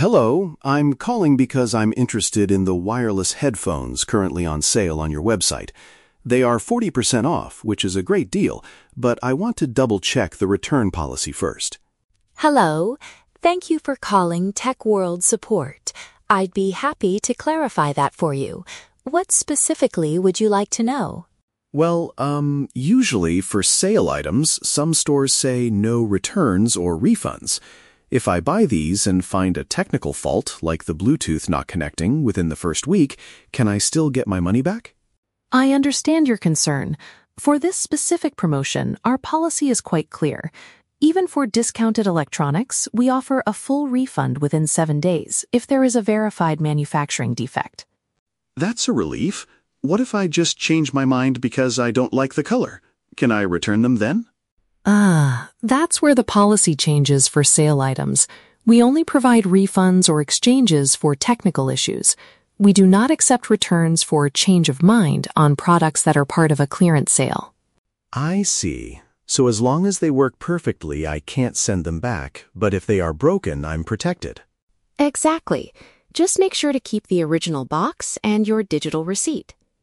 Hello, I'm calling because I'm interested in the wireless headphones currently on sale on your website. They are 40% off, which is a great deal, but I want to double-check the return policy first. Hello. Thank you for calling Tech World Support. I'd be happy to clarify that for you. What specifically would you like to know? Well, usually for sale items, some stores say no returns or refunds. If I buy these and find a technical fault, like the Bluetooth not connecting within the first week, can I still get my money back? I understand your concern. For this specific promotion, our policy is quite clear. Even for discounted electronics, we offer a full refund within 7 days if there is a verified manufacturing defect. That's a relief. What if I just change my mind because I don't like the color? Can I return them then? That's where the policy changes for sale items. We only provide refunds or exchanges for technical issues. We do not accept returns for change of mind on products that are part of a clearance sale. I see. So as long as they work perfectly, I can't send them back, but if they are broken, I'm protected. Exactly. Just make sure to keep the original box and your digital receipt.